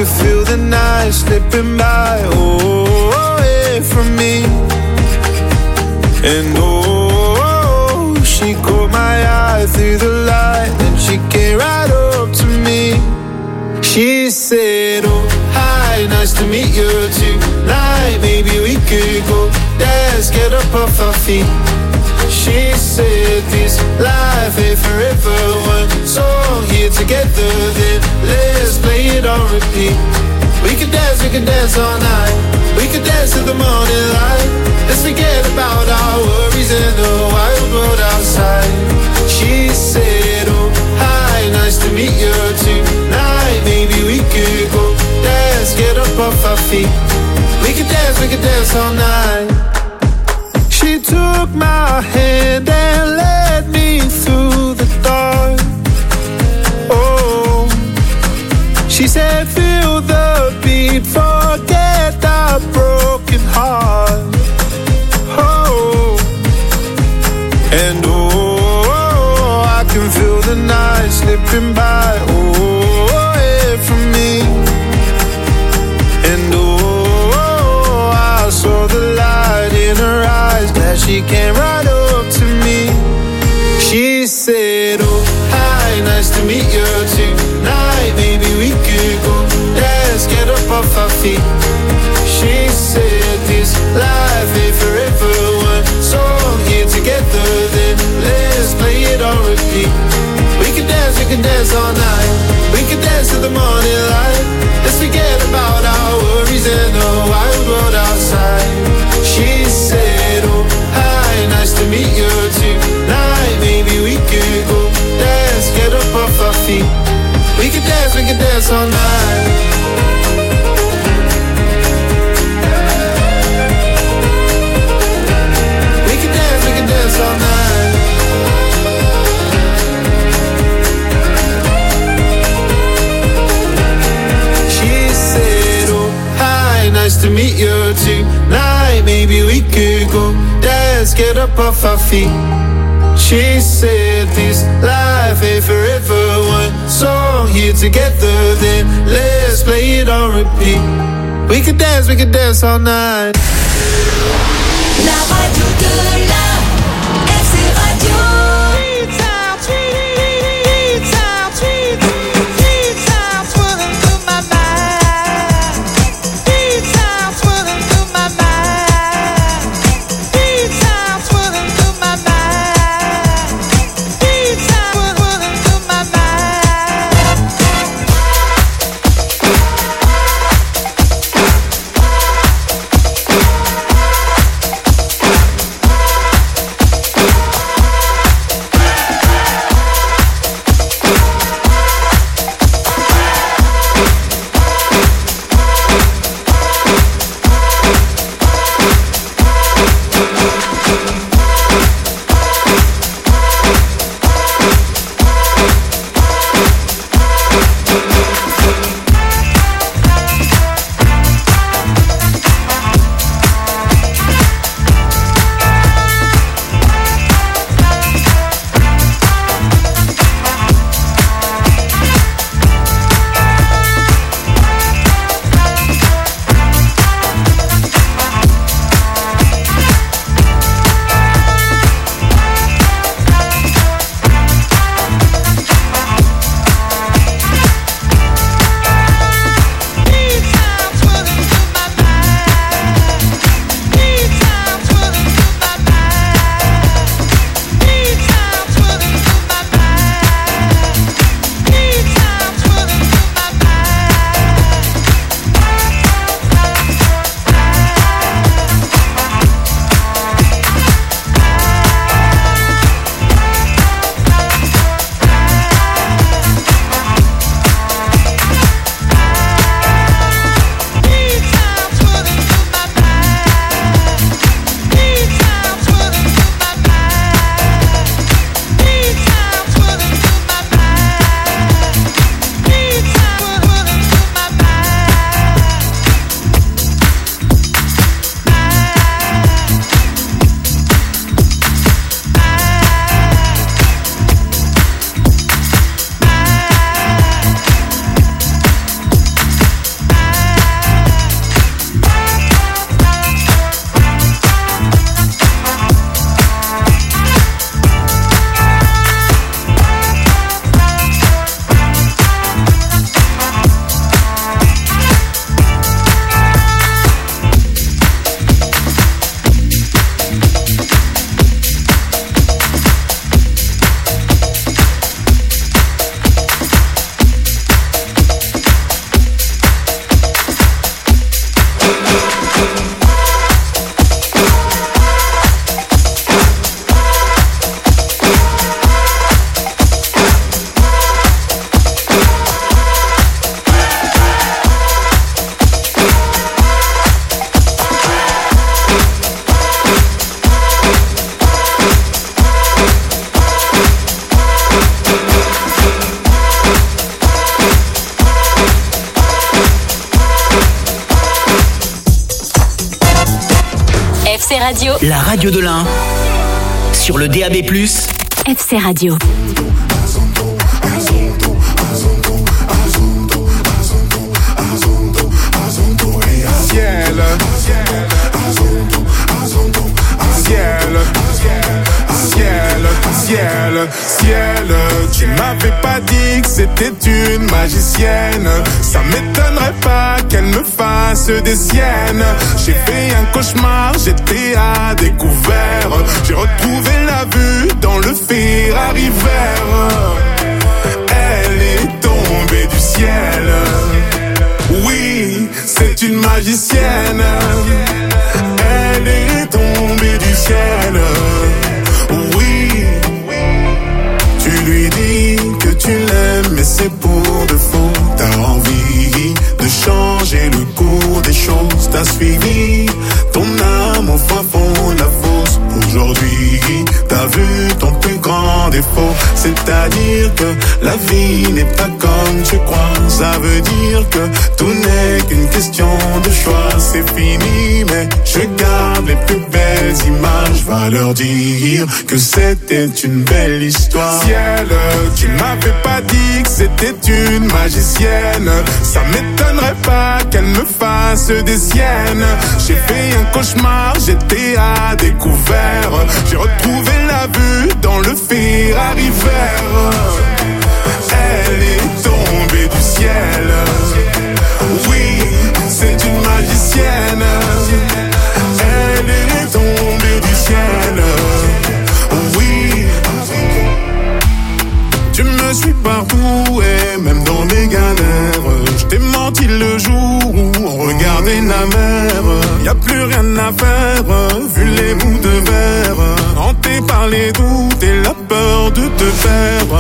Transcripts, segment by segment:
could feel the night slipping by, oh, away from me. And oh, she caught my eye through the light, and she came right up to me. She said, oh, hi, nice to meet you tonight. Maybe we could go dance, get up off our feet. She said this life ain't forever, one song here together, then let's play it on repeat. We can dance all night. We can dance till the morning light. Let's forget about our worries in the wild world outside. She said, oh, hi, nice to meet you tonight. Maybe we could go dance, get up off our feet. We can dance all night. She took my hand and led me through the dark. Oh, she said, feel the beat, forget the broken heart. Oh, and oh, I can feel the night slipping by, oh, away from me. And oh, I saw the light in her eyes, glad she came right up to me. She said, oh, hi, nice to meet you tonight. Maybe we could go dance, get up off our feet. She said this life ain't forever, one song here together, then let's play it on repeat. We can dance all night. We can dance till the morning light. Let's forget about our worries in the wild world outside. She said, oh, hi, nice to meet you tonight. Maybe we could go dance, get up off our feet. We can dance all night. We can dance all night. She said, oh, hi, nice to meet you tonight. Maybe we could go dance, get up off our feet. She said this life ain't forever, one song here together, then let's play it on repeat. We can dance all night. La radio de la FC Radio. FC Radio. La radio de l'Ain. Sur le DAB+. FC Radio. Ciel, ciel, ciel, tu m'avais pas dit que c'était une magicienne. Ça m'étonnerait pas qu'elle me fasse des siennes. J'ai fait un cauchemar, j'étais à découvert. J'ai retrouvé la vue dans le Ferrari vert. Elle est tombée du ciel. Oui, c'est une magicienne. Elle est tombée du ciel. Oui, tu lui dis que tu l'aimes, mais c'est pour de faux. T'as envie de changer le cours des choses. T'as suivi ton âme au fin fond de la fosse. Aujourd'hui, t'as vu ton plus grand défaut. C'est-à-dire que la vie n'est pas comme tu crois. Ça veut dire que tout n'est qu'une question de choix. C'est fini, mais je garde les plus belles images. Va leur dire que c'était une belle histoire. Ciel, tu m'avais pas dit que c'était une magicienne. Ça m'étonnerait pas qu'elle me fasse des siennes. J'ai fait un cauchemar, j'étais à découvert. J'ai retrouvé la vue dans le Ferrari vert. Elle est tombée du ciel. Oui, c'est une magicienne. Elle est tombée du ciel. Oui, tu me suis partout et même dans mes galères. Je t'ai menti le jour où on regardait la mer. Y'a plus rien à faire, vu les bouts de verre. Hanté par les doutes et la peur de te perdre.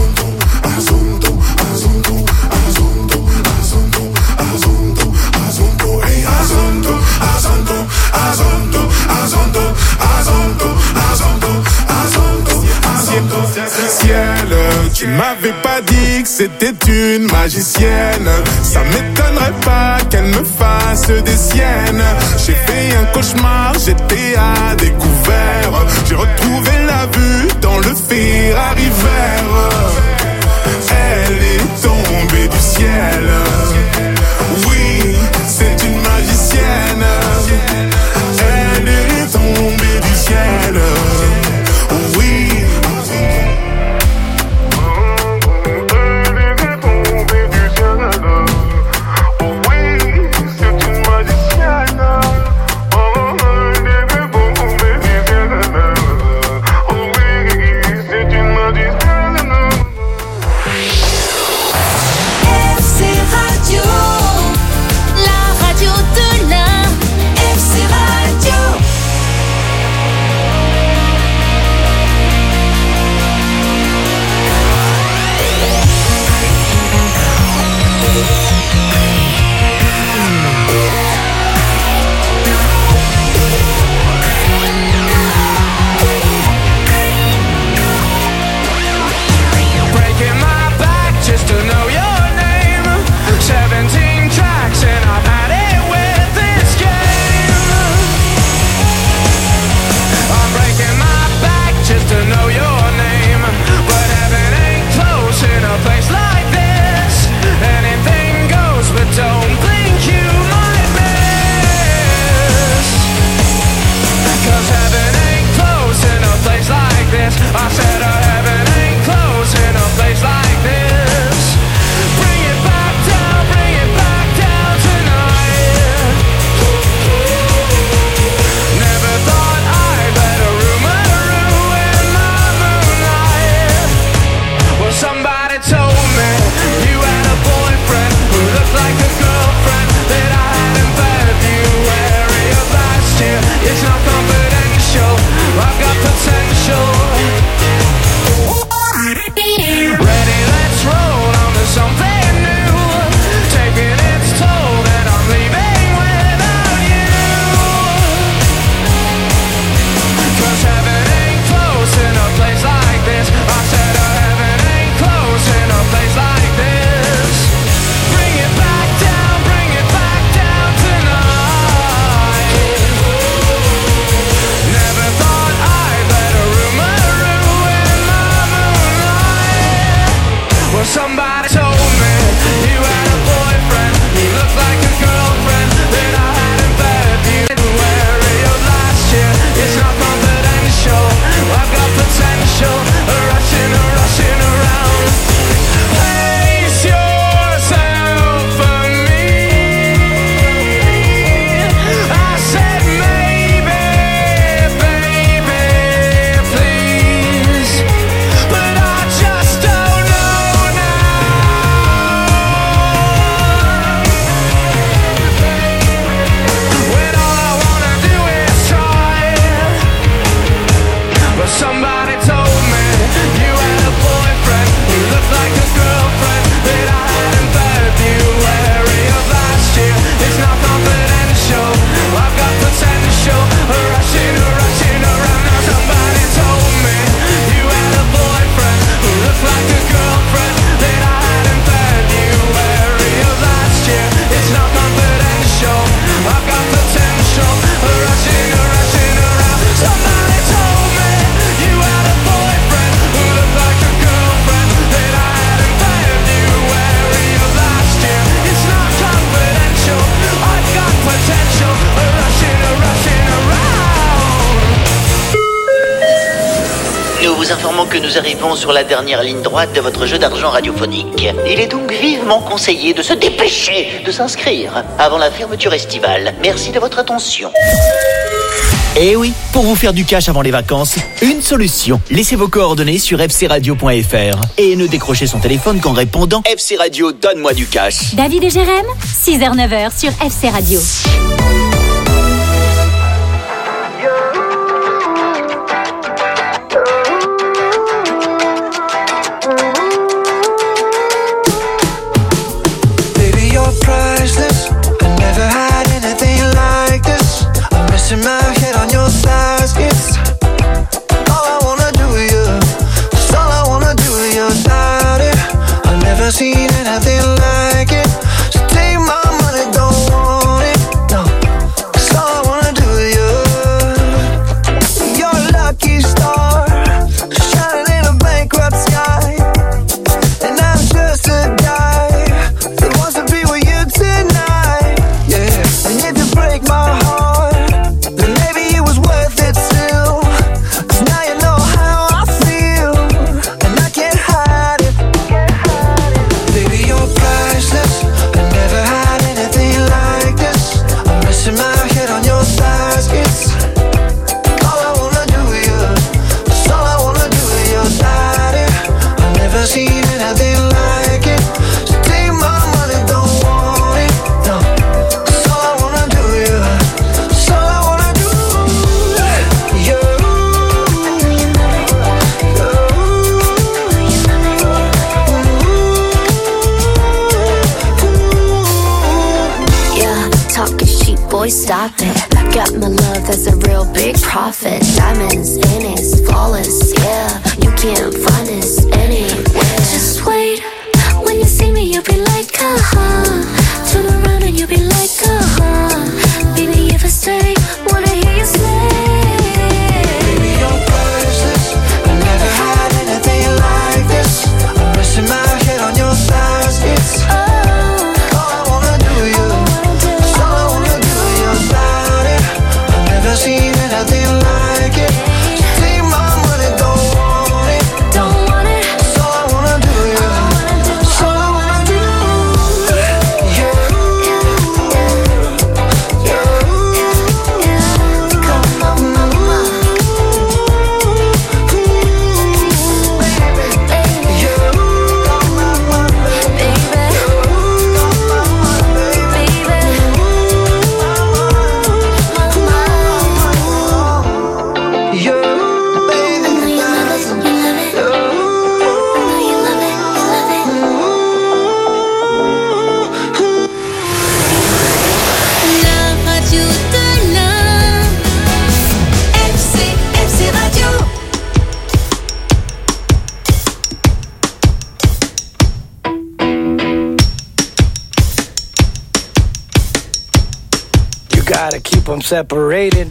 Ciel, tu m'avais pas dit que c'était une magicienne. Ça m'étonnerait pas qu'elle me fasse des siennes. J'ai fait un cauchemar, j'étais à découvert. J'ai retrouvé la vue dans le Ferrari vert. Elle est tombée du ciel. Oui, c'est une magicienne. Elle est tombée du ciel. Oui. Somebody told me you had a boyfriend who looked like a girlfriend that I hadn't met. February of last year, it's not confidential. I've got potential, rushing around. Place yourself for me. I said maybe, baby, please, but I just don't know now. When all I wanna do is try. But somebody told me you had a boyfriend who looked like a girlfriend that I had in February of last year. It's not confidential, I've got potential, rushing around. Now somebody told me you had a boyfriend who looked like a girlfriend that I had in February of last year. It's not confidential, I've got potential, rushing around. Somebody told me you had a boyfriend who looked like a girlfriend that I had in February of last year. It's not confidential, I've got potential, rushing around. Nous vous informons que nous arrivons sur la dernière ligne droite de votre jeu d'argent radiophonique. Il est donc vivement conseillé de se dépêcher de s'inscrire avant la fermeture estivale. Merci de votre attention. Eh oui, pour vous faire du cash avant les vacances, une solution. Laissez vos coordonnées sur fcradio.fr et ne décrochez son téléphone qu'en répondant FC Radio, donne-moi du cash. David et Jérém, 6h-9h sur FC Radio. Baby, you're priceless. I never had anything like this. I'm missing my head on your thighs. It's all I wanna do with you. It's all I wanna do with you, daddy. I've never seen anything like it. So take my money, don't want it. No, it's all I wanna do with you. You're a lucky star, shining in a bankrupt sky. And I'm just a guy that wants to be with you tonight. Yeah, and if you break my heart, then maybe it was worth it still. 'Cause now you know how I feel, and I can't hide it. Baby, you're priceless. I never had anything like this. I'm missing my head on your thighs. It's all I wanna do with you. It's all I wanna do with you, daddy. I've never seen anything like it. So take my money, don't want it. No, it's all I wanna do with you. It's all I wanna do. You. Yeah, talking cheap, boy, stop it. Got my love, that's a real big profit. Diamonds in it, flawless, yeah. You can't find this anywhere. Just wait, when you see me, you'll be like, turn around and you'll be like, baby, if I stay, wanna hear you say. Baby, you're priceless. I never had anything like this. I'm missing my head on your thighs. It's all I wanna do with you. It's all I wanna do with you, daddy. I've never seen anything like it. So take my money, don't want it. Don't want it. It's all I wanna do with you. It's all I wanna do. Yeah. Come on, mama. La radio de l'Ain. FC Radio. You gotta keep them separated.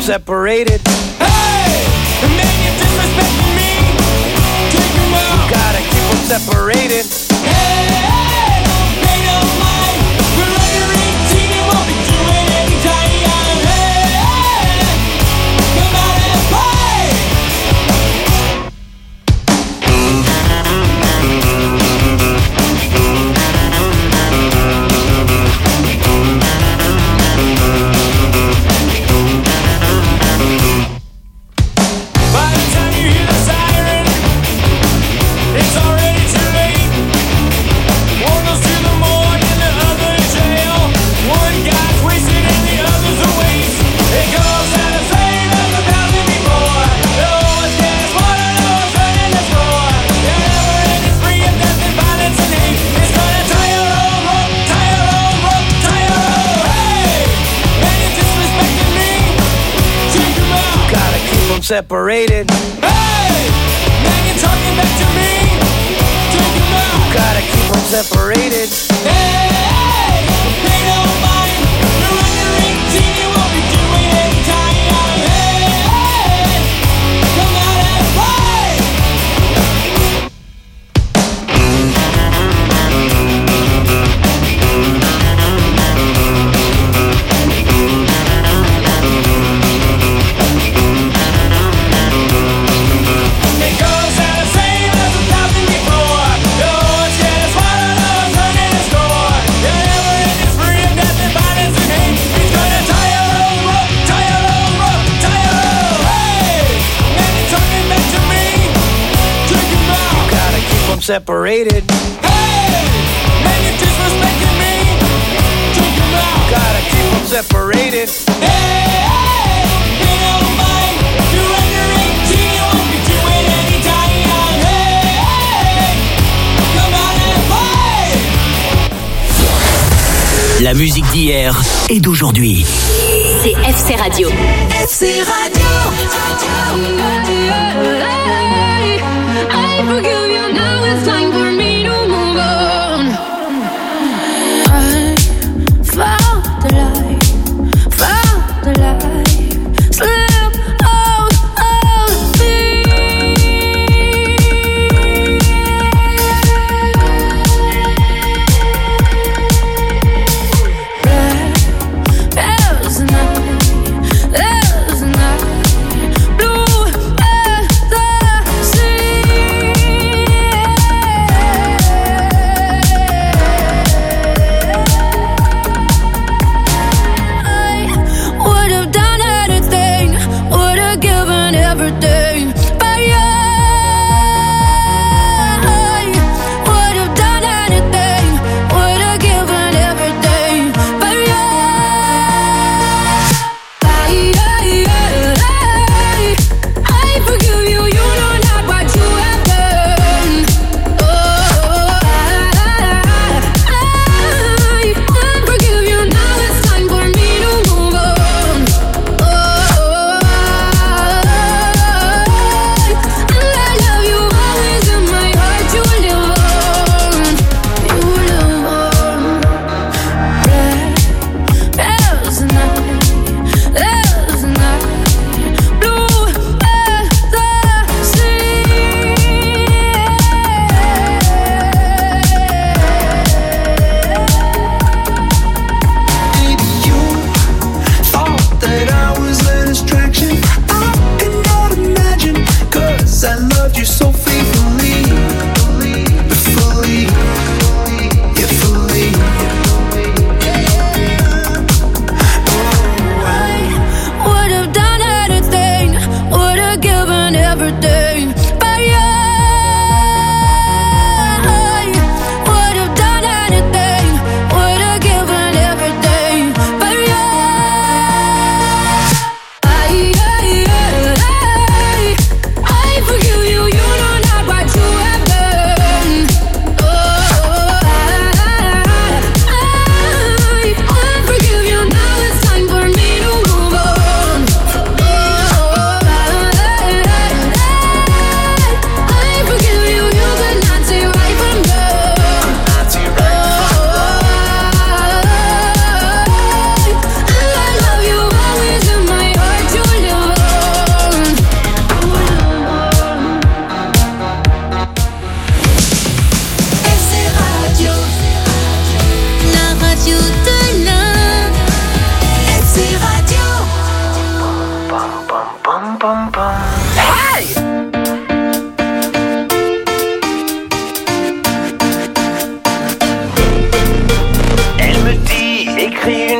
separated. Hey, man, you're disrespecting me. Take him out. You gotta keep them separated. Hey, don't pay no mind. We're under 18 and won't be doing any time. Hey, come out and play. By the time you hear the siren, it's already too late. One goes to the morgue and the other in jail. One guy's wasted and the other's a waste. It goes out the same as 1,000 before. No one's gas, water, no one's running the floor. The never-ending spree of death and violence and hate. It's gonna tie your own rope, tie your own rope, tie your own. Hey, man, you're disrespecting me. Check him out. Gotta keep them separated. Hey, man, you're talking back to me. Check him out. Gotta keep them separated. Hey, pay no mind. You're under 18, you won't be doing any time. Hey, come out and play. It goes out the same as 1,000 before. No one's gonna swallow, no one's running the score. The never-ending spree of death and violence and hate. He's gonna tie your own rope, tie your own rope, tie your own. Hey, man, you're talking back to me. Check him out. Gotta keep them separated. Hey, man, you're disrespecting me. Check him out. Gotta keep them separated. Hey, pay no mind. You're under 18, you won't be doing any time. Hey, come out and play. La musique d'hier et d'aujourd'hui. C'est FC Radio. FC Radio. I forgive you, now it's time for me to move on. I found the light, slip out of me. There's a night, blue as the sea. I would have died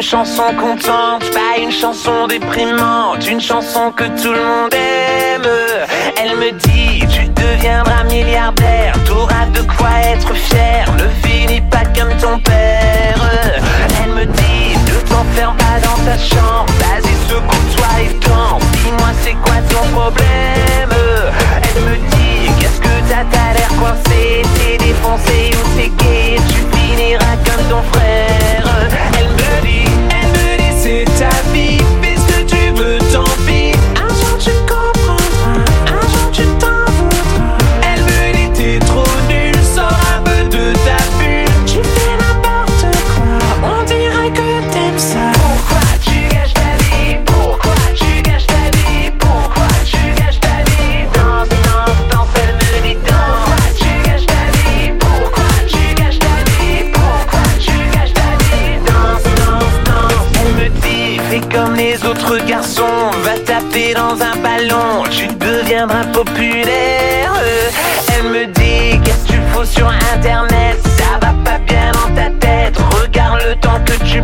chanson contente, pas une chanson déprimante, une chanson que tout le monde aime. Elle me dit, tu deviendras milliardaire, t'auras de quoi être fier, ne finis pas comme ton père. Elle me dit, ne t'enferme pas dans ta chambre, vas-y secoue-toi et danse, dis-moi c'est quoi ton problème. Elle me dit, qu'est-ce que t'as l'air coincé, t'es défoncé ou t'es gay, tu finiras comme ton frère. Elle me dit, c'est ta vie, fais ce que tu veux, tant pis. Un jour tu comprendras, un jour tu t'en voudras. Elle me dit, t'es trop nul, sors un peu de ta bulle. Tu fais n'importe quoi, on dirait que t'aimes ça. Pourquoi tu gâches ta vie, pourquoi tu gâches ta vie, pourquoi tu gâches ta vie. Danse, danse, danse, elle me dit danse. Pourquoi tu gâches ta vie, pourquoi tu gâches ta vie, pourquoi tu gâches ta vie. Danse, danse, danse. Elle me dit, fais comme les autres garçons, va taper dans un ballon, tu deviendras populaire. Elle me dit, qu'est-ce que tu fous sur internet, ça va pas bien dans ta tête, regarde le temps que tu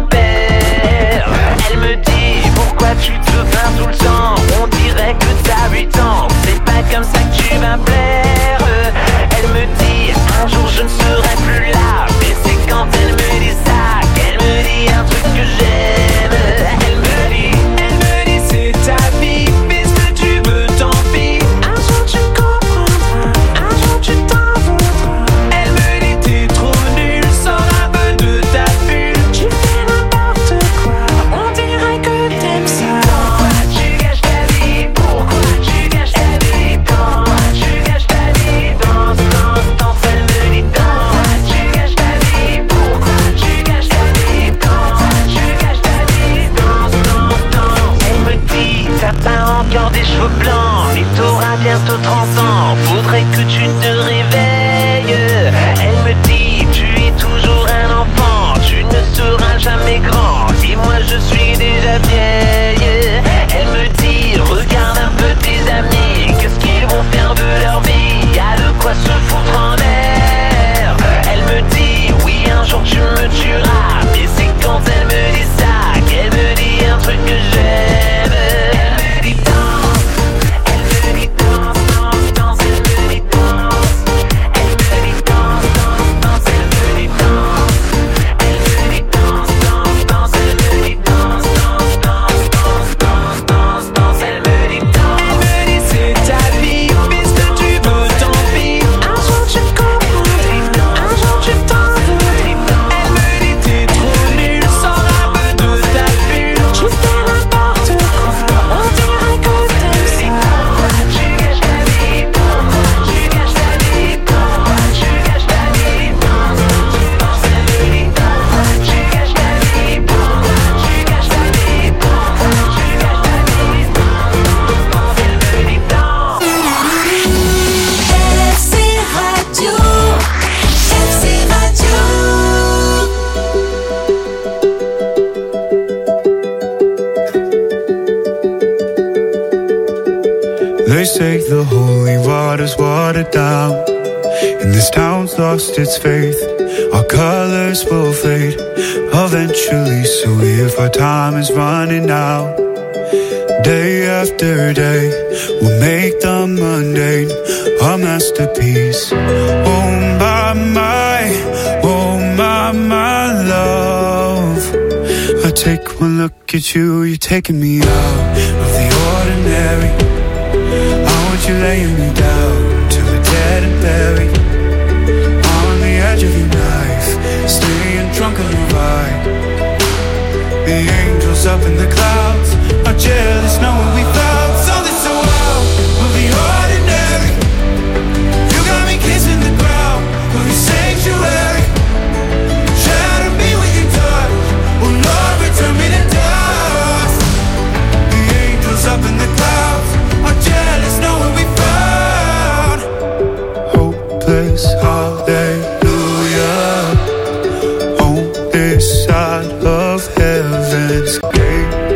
perds. Elle me dit, pourquoi tu te plains tout le temps, on dirait que t'as 8 ans, c'est pas comme ça que tu vas plaire. Elle me dit, un jour je ne serai plus là, mais c'est quand elle me dit ça qu'elle me dit un truc que j'aime. Elle me dit, c'est ta vie, fais ce que tu veux, tant pis. Un jour tu comprendras, un jour tu t'en voudras. Elle me dit, t'es trop nul, sors un peu de ta bulle. Tu fais n'importe quoi, on dirait que t'aimes ça. Pourquoi tu gâches ta vie, pourquoi tu gâches ta vie, pourquoi tu gâches ta vie. Danse, danse, danse, elle me dit danse. Pourquoi tu gâches ta vie, pourquoi tu gâches ta vie, pourquoi tu gâches ta vie. Danse, danse, danse. Elle me dit, t'as pas encore des cheveux blancs, mais t'auras bientôt 30 ans, faudrait que tu te réveilles. Elle me dit, tu es toujours un enfant, tu ne seras jamais grand, dis-moi je suis déjà vieille. Elle me dit, regarde un peu tes amis, qu'est-ce qu'ils vont faire de leur vie, y'a de quoi se foutre en l'air. Elle me dit, oui un jour tu me tueras, mais c'est quand elle me dit ça qu'elle me dit un truc que j'aime. Elle me dit danse, elle me dit danse, danse, danse, elle me dit danse. Elle me dit danse, danse, danse, elle me dit danse. Elle me dit danse, danse, danse, elle me dit danse, danse, danse, danse, danse, danse, elle me dit danse. Elle me dit c'est ta vie, fais ce que tu veux, tant pis. Un jour tu comprendras, un jour tu t'en voudras. Elle me dit t'es trop nul, sors un peu de ta bulle. Tu fais n'importe quoi, on dirait que t'aimes ça. Pourquoi tu gâches ta vie, pourquoi tu gâches ta vie, pourquoi tu gâches ta vie. Danse, danse, danse, elle me dit danse. Pourquoi tu gâches ta vie, pourquoi tu gâches ta vie, pourquoi tu gâches ta vie. Danse, danse, elle me dit danse. FC Radio, FC Radio. They say the holy water's watered down, and this town's lost its faith. Our colors will fade eventually, so if our time is running out, day after day, we'll make the mundane a masterpiece. Oh my love, I take one look at you, you're taking me out of the ordinary. I want you laying me down till we're dead and buried, on the edge of your knife, staying drunk on your ride. The angels up in the clouds are jealous knowing we found something so wild of the ordinary. You got me kissing the ground of your sanctuary. Shadow me with your touch, oh Lord, return me to dust. The angels up in the clouds are jealous knowing we found hopeless hallelujah on this side of heaven's gate.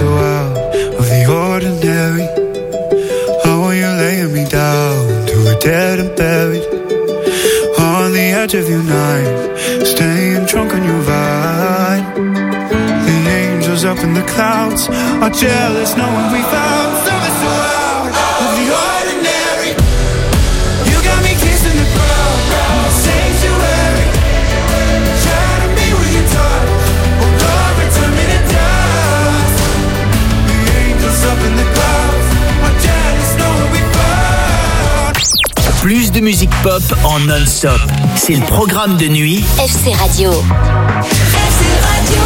so out of the ordinary. How are you laying me down to a dead and buried? On the edge of your night, staying drunk on your vine. The angels up in the clouds are jealous knowing we found something so out of the ordinary. You got me kissing the ground, sanctuary. Trying to be with your touch, oh Lord, return me to dust. The angels up in the clouds are jealous knowing we found. Plus de musique pop en non-stop. C'est le programme de nuit FC Radio. FC Radio.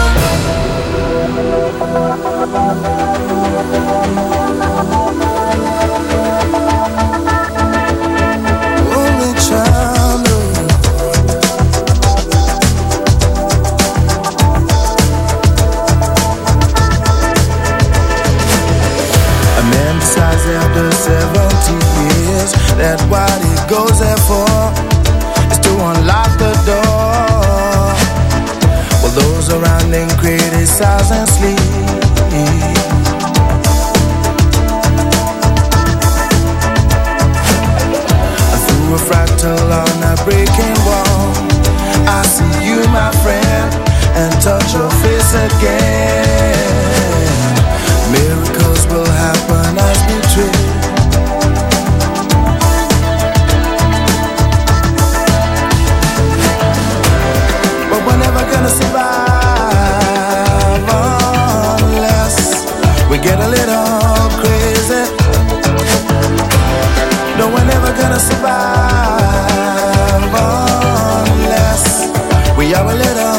Only child. A man decides after 70 years that what he goes there for is to unlock the door. While those around him criticize and sleep. Through a fractal on a breaking wall, I see you, my friend, and touch your face again. Miracles will happen as we dream. But we're never gonna survive unless we get a little crazy. No, we're never gonna survive unless we are a little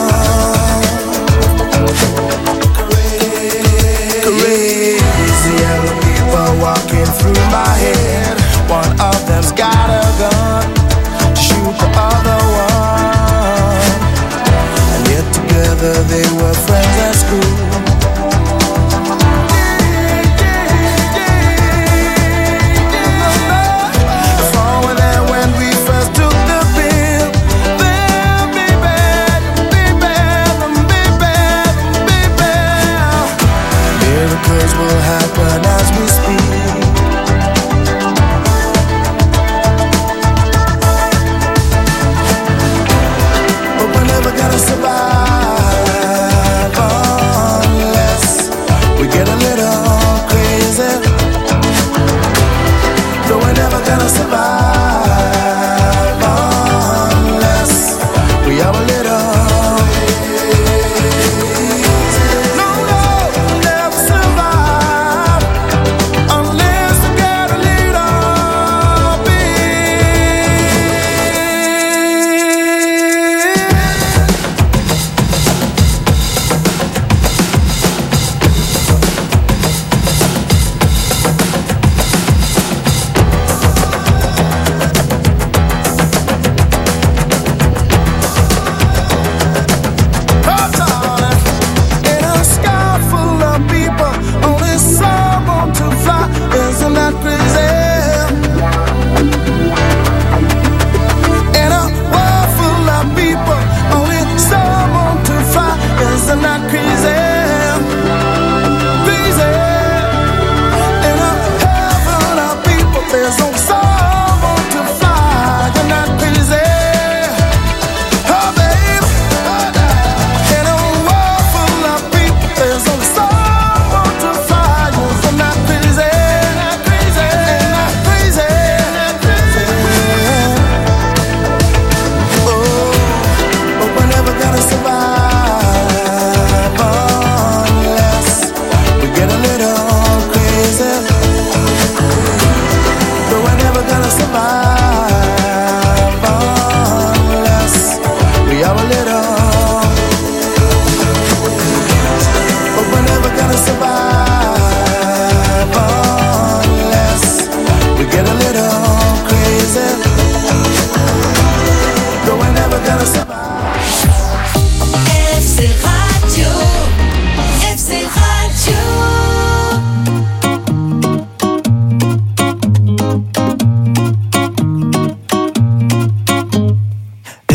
crazy. Yellow people walking through my head. One of them's got a gun to shoot the other one. And yet together they were friends at school. Will happen as we speak. But we're never gonna survive unless we get a little crazy. No, we're never gonna survive unless we are a little.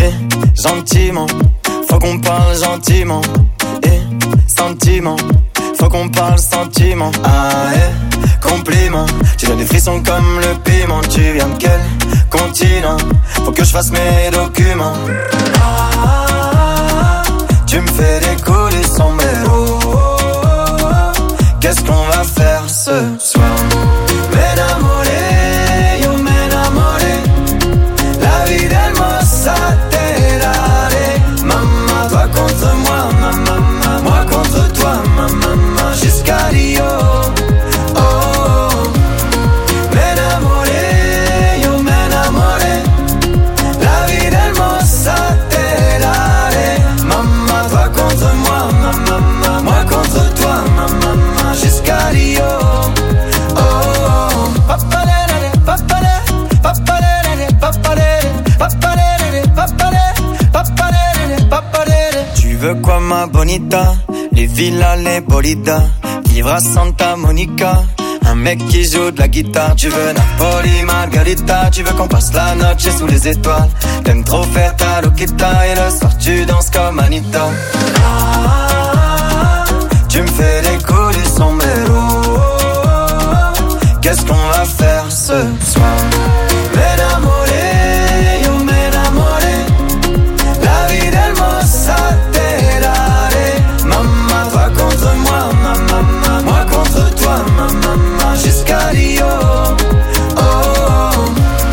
Faut qu'on parle gentiment. Et sentiment, faut qu'on parle sentiment. Ah, compliment. Tu donnes des frissons comme le piment. Tu viens de quel continent? Faut que je fasse mes documents. Tu me fais décoller sans mélo. Qu'est-ce qu'on va faire ce soir? M'enamoré, yo m'enamoré. La vie d'Hermosa te daré. Maman, toi contre moi, maman, moi contre toi, maman, jusqu'à Rio. Oh, oh. M'enamoré, yo m'enamoré. La vie d'Hermosa te daré. Maman, toi contre moi, maman, moi contre toi, maman, jusqu'à Rio. Oh, oh. Papalere, papalere, papalere, papalere, papalere, papalere, papalere, papalere. Tu veux quoi ma bonita? Les villas, les bolidas, vivre à Santa Monica. Un mec qui joue de la guitare. Tu veux Napoli, Margarita. Tu veux qu'on passe la noche sous les étoiles. T'aimes trop faire ta loquita. Et le soir tu danses comme Anita. Tu me fais décoller sans mélo. Qu'est-ce qu'on va faire ce soir? M'enamoré, yo m'enamoré. La vie d'Hermosa te daré. Maman, toi contre moi, maman, moi contre toi, maman, jusqu'à Rio. Oh, oh.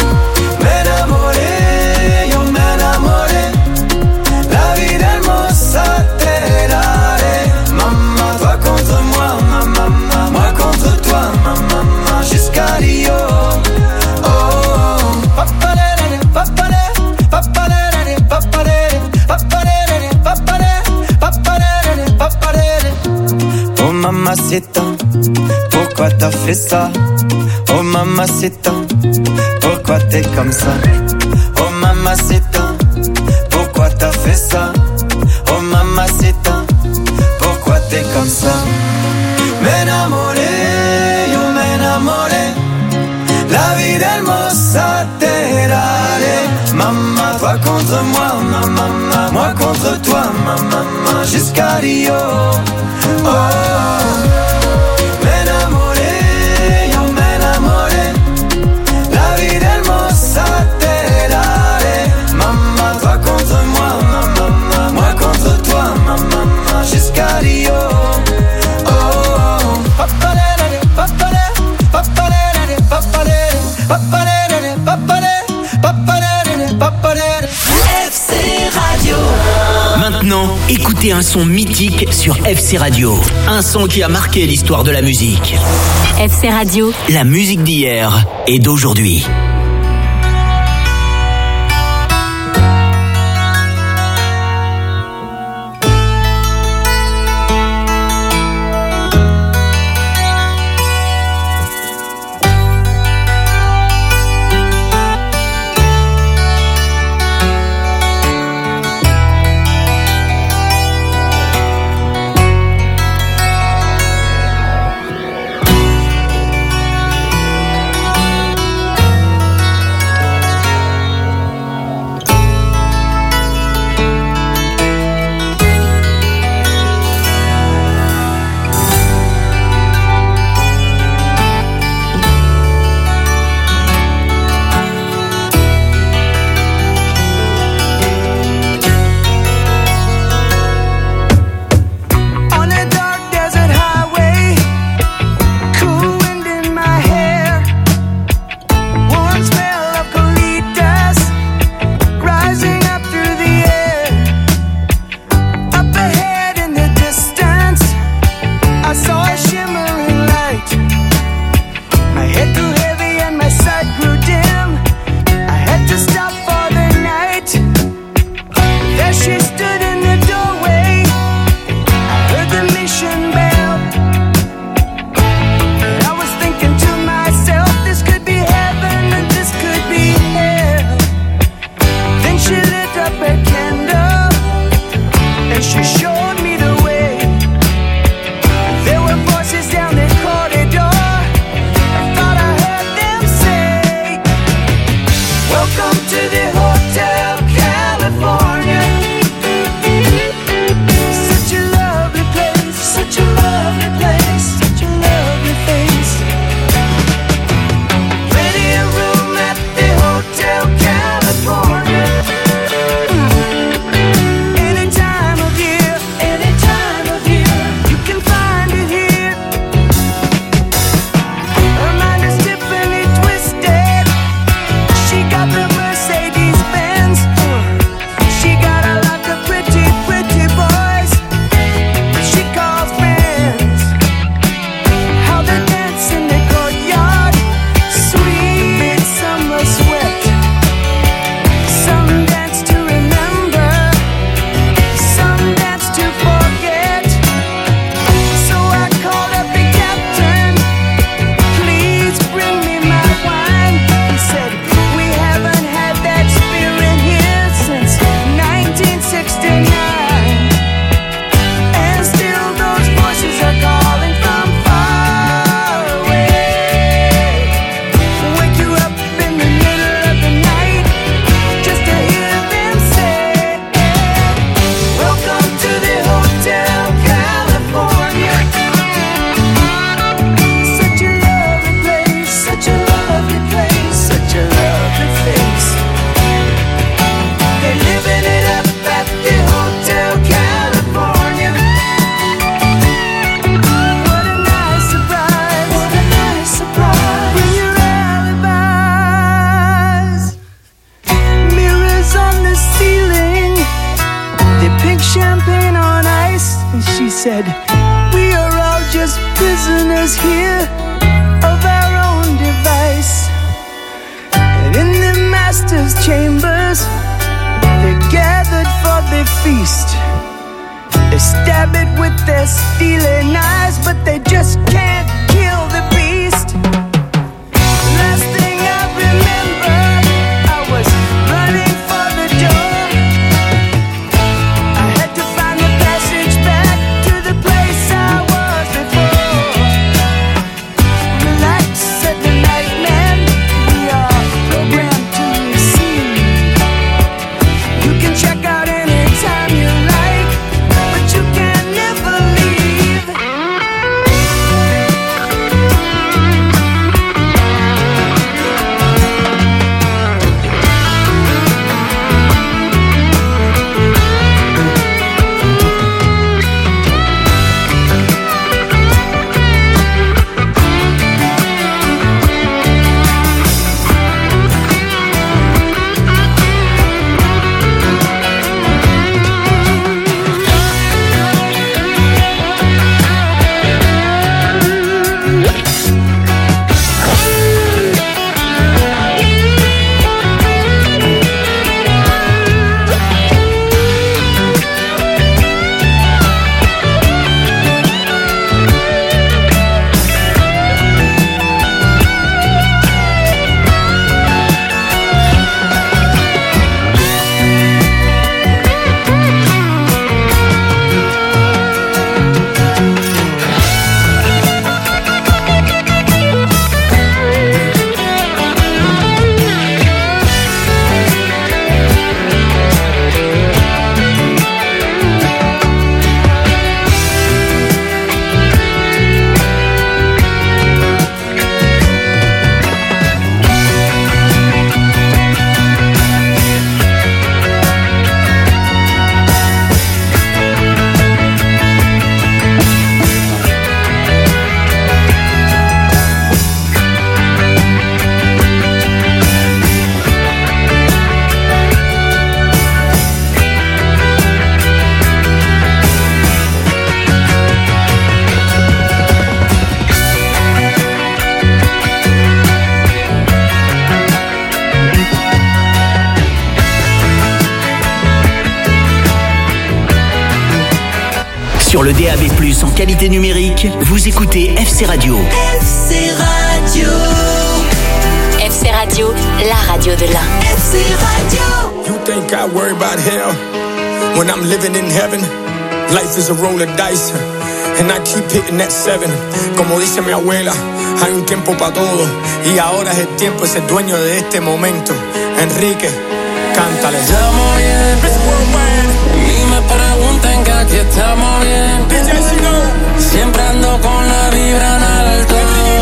M'enamoré, yo m'enamoré. La vie d'Hermosa te daré. Maman, toi contre moi, maman, moi contre toi, maman, jusqu'à Rio. Oh, oh. Papalere, papalere, papalere, papalere, papalere, papalere, papalere, papalere. Oh mamacita, pourquoi t'as fait ça? Oh mamacita, pourquoi t'es comme ça? Oh mamacita, pourquoi t'as fait ça? Oh mamacita, pourquoi t'es comme ça? M'enamoré, yo m'enamoré. La vie d'Hermosa te daré. Maman, toi contre moi, maman, moi contre toi, maman, jusqu'à Rio. Oh, oh. M'enamoré, yo m'enamoré. La vie d'Hermosa te daré. Maman, toi contre moi, maman, moi contre toi, maman, jusqu'à Rio. Oh, oh. Papalere, papalere, papalere, papalere, papalere, papalere, papalere, papalere. FC Radio. Maintenant, écoutez un son mythique sur FC Radio. Un son qui a marqué l'histoire de la musique. FC Radio. La musique d'hier et d'aujourd'hui. said, we are all just prisoners here of our own device. And in the master's chambers, they're gathered for the feast. They stab it with their stealing eyes, but they just can't kill the beast. Last thing I remember, I was running for the door. I had to find the passage back to the place I was before. Relax, said the night man, we are programmed to receive. You can check out anytime you like, but you can never leave. Sur le DAB+, en qualité numérique, vous écoutez FC Radio. FC Radio. FC Radio, la radio de l'Ain. FC Radio. You think I worry about hell when I'm living in heaven? Life is a roll of dice, and I keep hitting that 7. Como dice mi abuela, hay un tiempo para todo, y ahora es el tiempo, es el dueño de este momento. Enrique, cántale. Estamos bien, ni me pregunten que aquí estamos bien. Siempre ando con la vibra en alto.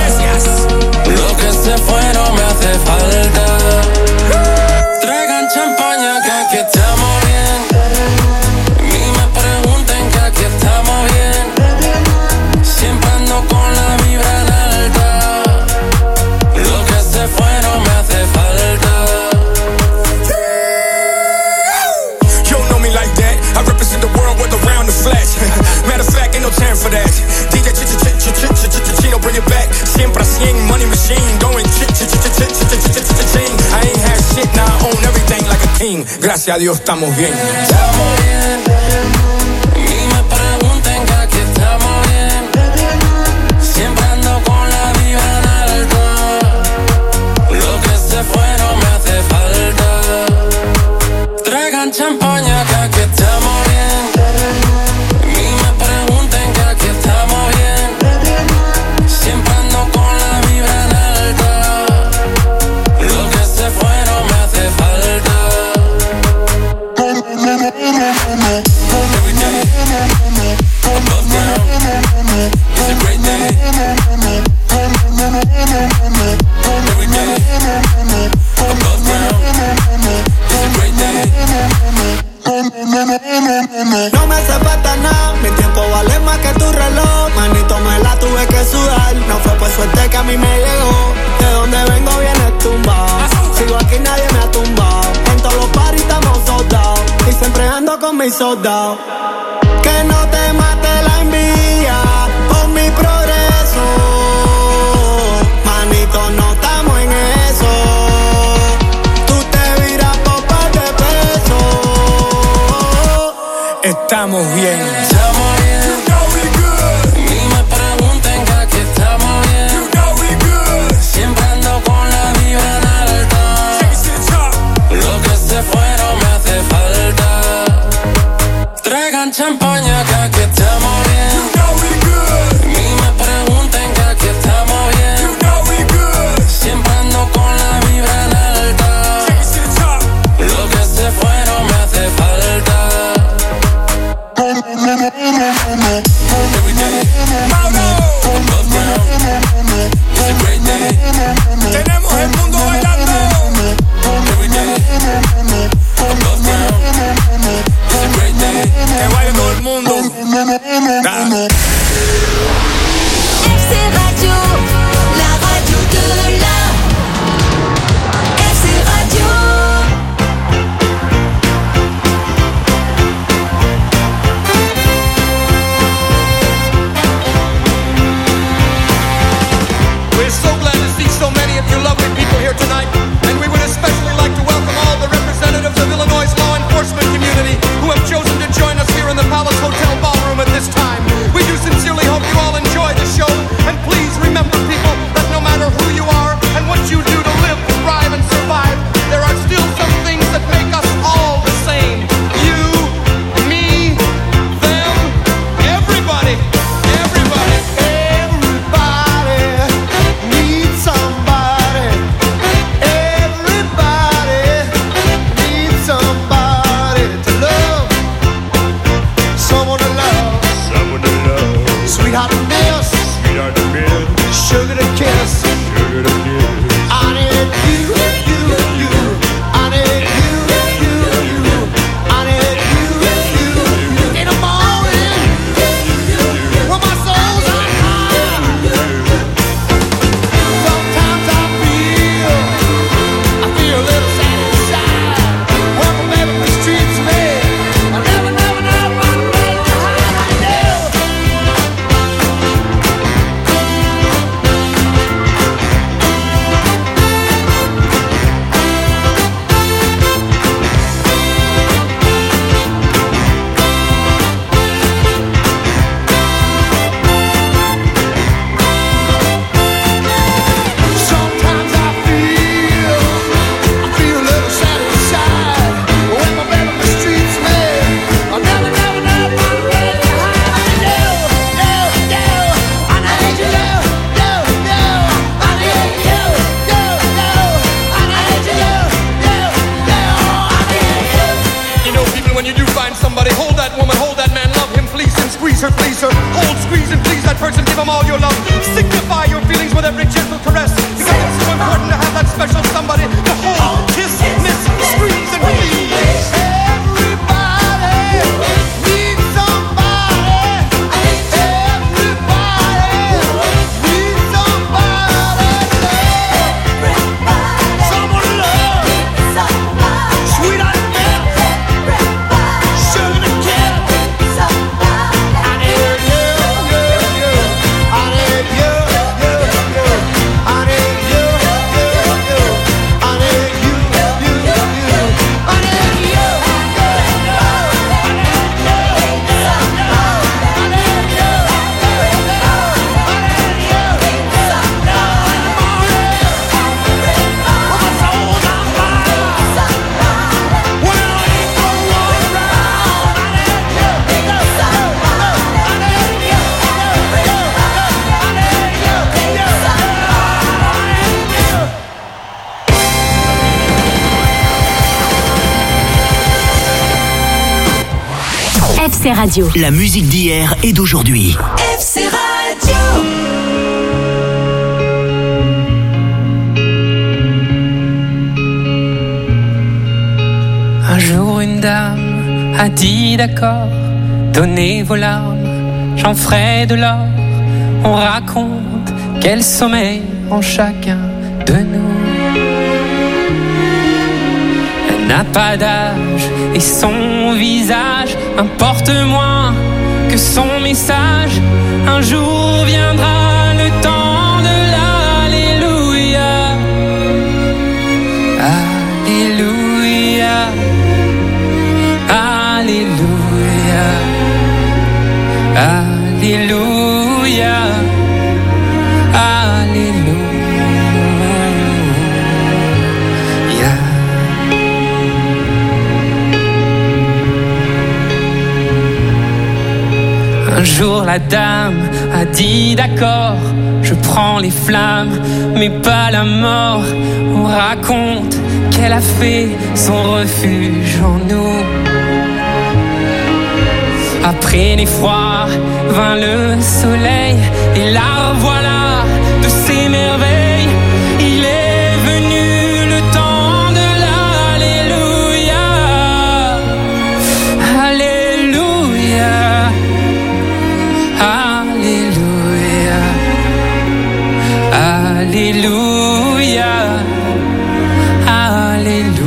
Lo que se fue no me hace falta. Traigan champaña que aquí estamos bien. Ni me pregunten que aquí estamos bien. Siempre ando con la vibra en alta. Lo que se fue no me hace falta. You don't know me like that. I represent the world with around the flash. Matter of fact, ain't no time for that. DJ Chino, bring it back. Siempre a 100, money machine, going ching. I ain't had shit, now I own everything like a king. Gracias a Dios estamos bien. Estamos bien. Ni me pregunten que aquí estamos bien. Siempre ando con la vibra en alto. Lo que se fue no me hace falta. Traigan champaña que aquí estamos bien. Ni me pregunten que aquí estamos bien. Siempre ando con la vibra en alta. Lo que se fue no me hace falta. Every day, above ground, it's a great day. Every day, above ground, it's a great day. No me hace falta nada, mi tiempo vale más que tu reloj. Manito, me la tuve que sudar. No fue por suerte que a mí me llegó. De donde vengo vienes tumbado. Sigo aquí, nadie me ha tumbado. En todos los paris estamos soldados. Y siempre ando con mis soldados. Que no te mate la envidia. estamos bien. Estamos bien. You know we good. Ni me pregunten que aquí estamos bien. You know we good. Siempre ando con la vibra en alta. Lo que se fueron me hace falta. Traigan champaña que aquí estamos bien. You know we good. Ni me pregunten que aquí estamos bien. You know we good. Siempre ando con la vibra en alta. Lo que se fueron me hace falta. Every day, above ground. It's a great day. Tenemos el mundo bailando. Every day, above ground. It's a great day. Que baile todo el mundo. FC Radio, la radio de la FC Radio. We're so glad to see so many of you lovely people here tonight, and we would especially like to welcome all the representatives of Illinois' law enforcement community who have chosen to join us here in the Palace Hotel Ballroom at this time. We do sincerely hope you all enjoy the show, and please remember, people, that no matter who you are and what you do to live, thrive, and survive, there are still some things that make us all the same. You, me, them, everybody, everybody. Everybody needs somebody. Everybody needs somebody to love. Someone to love. Someone to love. Sweetheart to miss. Sweetheart to miss. Sugar to kiss. Sugar to kiss. I need you, you. I need you. I need you. In the morning, when my soul's on fire. Sometimes I feel a little sad inside. When my baby mistreats me, I never Sometimes I feel a little sad inside. When my baby mistreats me, I never You know, people, when you do find somebody, hold that woman, hold that man, love him, please him, squeeze her, please her. Hold, squeeze, and please that person, give him all your love. Signify your feelings with every gentle caress, because it's so important to have that special somebody to hold, kiss, miss, squeeze, and please. Everybody needs somebody. Everybody needs somebody. Someone to love. Sweetheart to miss. Sugar to kiss. I need you. I need you. I need you. I need you. I need you. FC Radio. La musique d'hier et d'aujourd'hui. FC Radio. Un jour une dame a dit d'accord, donnez vos larmes, j'en ferai de l'or. On raconte quel sommeil en chacun de nous. Elle n'a pas d'âge et son visage importe moins que son message. Un jour viendra le temps de l'Alléluia. Alléluia. Alléluia. Un jour la dame a dit d'accord, je prends les flammes, mais pas la mort. On raconte qu'elle a fait son refuge en nous. Après l'effroi vint le soleil, et la voilà de ses merveilles. Il est venu le temps de l'Alléluia. Alléluia. Alléluia. Alléluia. Alléluia.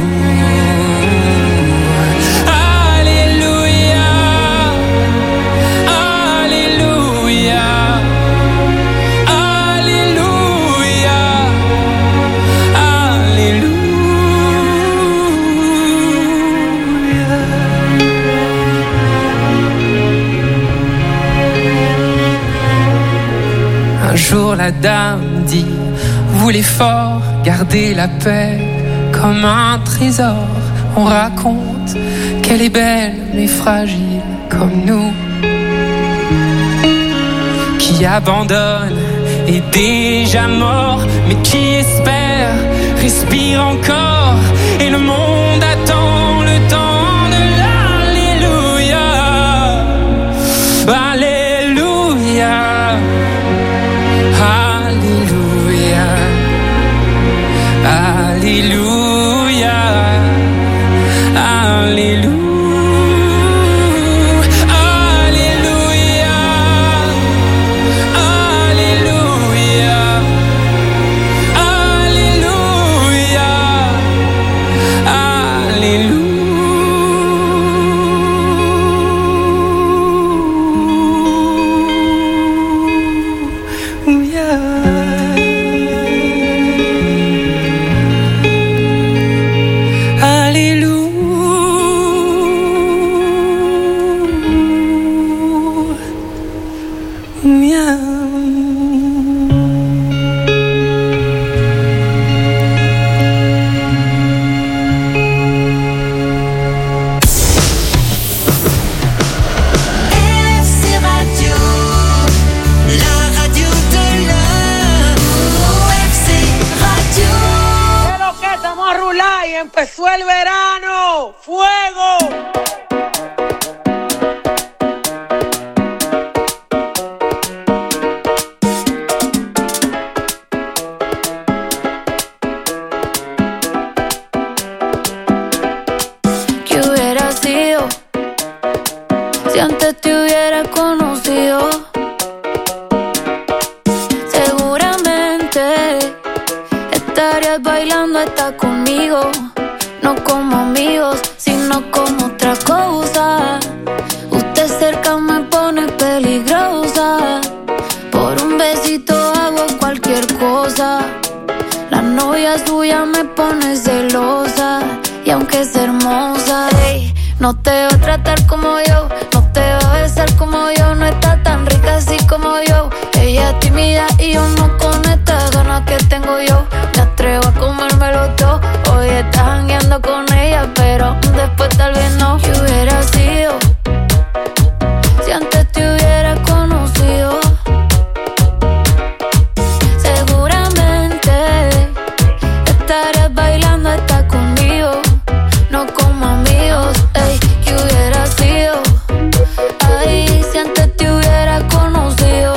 Un jour la dame dit, vous les forts, gardez la paix comme un trésor. On raconte qu'elle est belle mais fragile comme nous, qui abandonne est déjà mort, mais qui espère respire encore, et le monde attend le temps de l'Alléluia. Alléluia. Alléluia. Alléluia. Alléluia. Empezó el verano, fuego. ¿Qué hubiera sido si antes te hubiera conocido? Seguramente estarías bailando hasta conmigo. No como amigos, sino como otra cosa. Usted cerca me pone peligrosa. Por un besito hago cualquier cosa. La novia suya me pone celosa. Y aunque es hermosa, ey, no te va a tratar como yo, no te va a besar como yo. No está tan rica así como yo. Ella es tímida y yo no, con estas ganas que tengo yo. Me atrevo a comérmelo todo. Hoy estás jangueando con ella, pero después tal vez no. ¿Qué hubiera sido si antes te hubiera conocido? Seguramente estarías bailando hasta conmigo. No como amigos, ey. ¿Qué hubiera sido? Ay, si antes te hubiera conocido.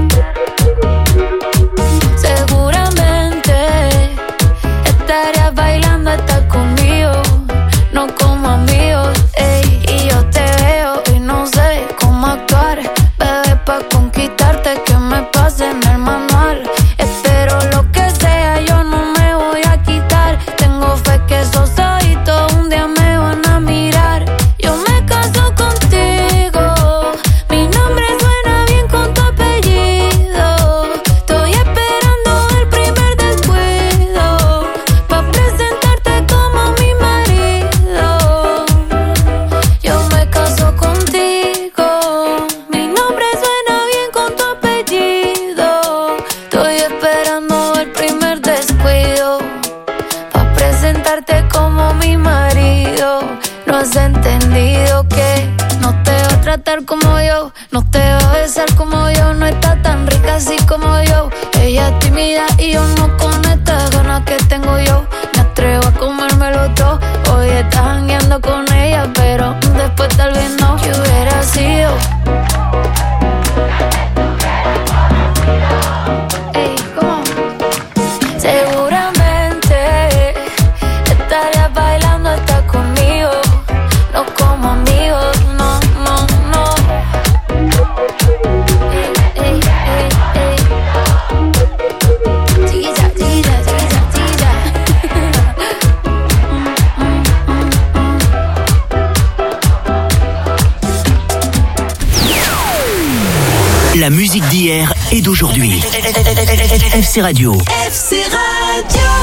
Seguramente estarías bailando hasta conmigo. No como amigos, ey. Y yo te veo y no sé cómo actuar. Bebé, pa' conquistarte que me pase en el manual. Espero lo que sea, yo no me voy a quitar. Tengo fe que esos ojitos un día me van a mirar. Yo me caso contigo, mi nombre suena bien con tu apellido. Estoy esperando el primer descuido pa' presentarte como mi marido. Yo me caso contigo, mi nombre suena bien con tu apellido. Estoy esperando el primer descuido pa' presentarte como mi marido. No has entendido que no te va a tratar como yo, no te va a besar como yo, no está tan rica así como yo. Ella es tímida y yo no con estas ganas que tengo yo. Me atrevo a comérmelo todo. Hoy estás jangueando con ella, pero después tal vez no. ¿Qué hubiera sido? Ey, ¿cómo? Seguramente estarías bailando hasta conmigo. No como amigos, no, no, no. Ey, ey, ey, ey. Chiquilla, chiquilla, chiquilla, chiquilla. La musique d'hier et d'aujourd'hui. FC Radio. FC Radio.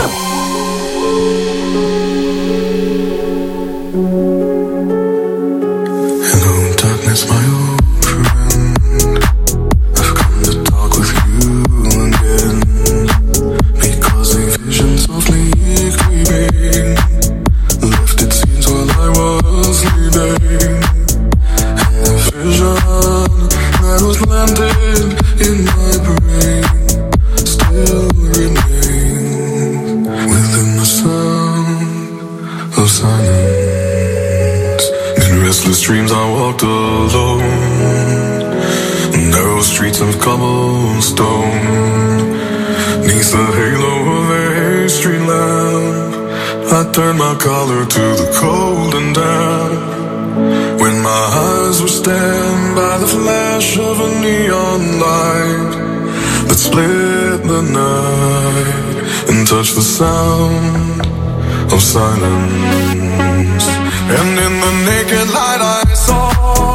Hello, darkness, my old friend. I've come to talk with you again. Because a vision softly creeping left its scenes while I was sleeping. And the vision that was landed in my brain still remains within the sound of silence. In restless dreams I walked alone, narrow streets of cobblestone, neath the halo of a street lamp. I turned my collar to the cold and damp. When my eyes were stabbed by the flash of a neon light that split the night and touched the sound of silence. And in the naked light I saw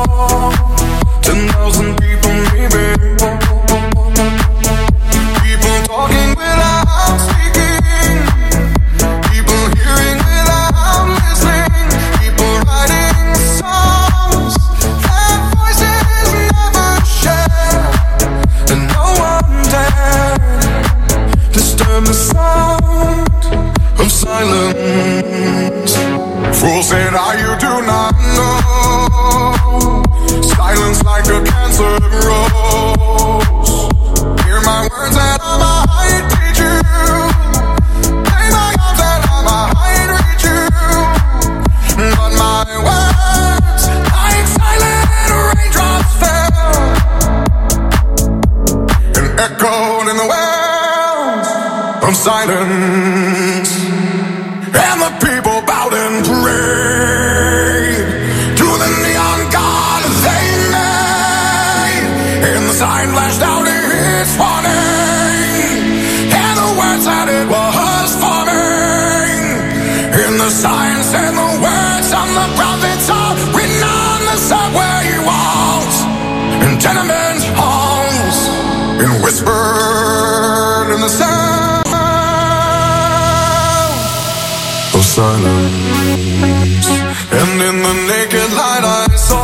10,000 people maybe, people talking without speaking, people hearing without listening, people writing songs that voices never share, and no one dared disturb the sound of silence. Fool said, you do not know. Silence like a cancer grows. Hear my words and I might teach you. Play my arms and I might reach you. But my words, like silent raindrops fell and echoed in the wells of silence. And the people bowed and prayed to the neon god they made. And the sign flashed out its warning, and the words that it was forming. And the sign said the words on the prophets are written on the subway walls and tenement halls, and whispered in the sound of silence. And in the naked light I saw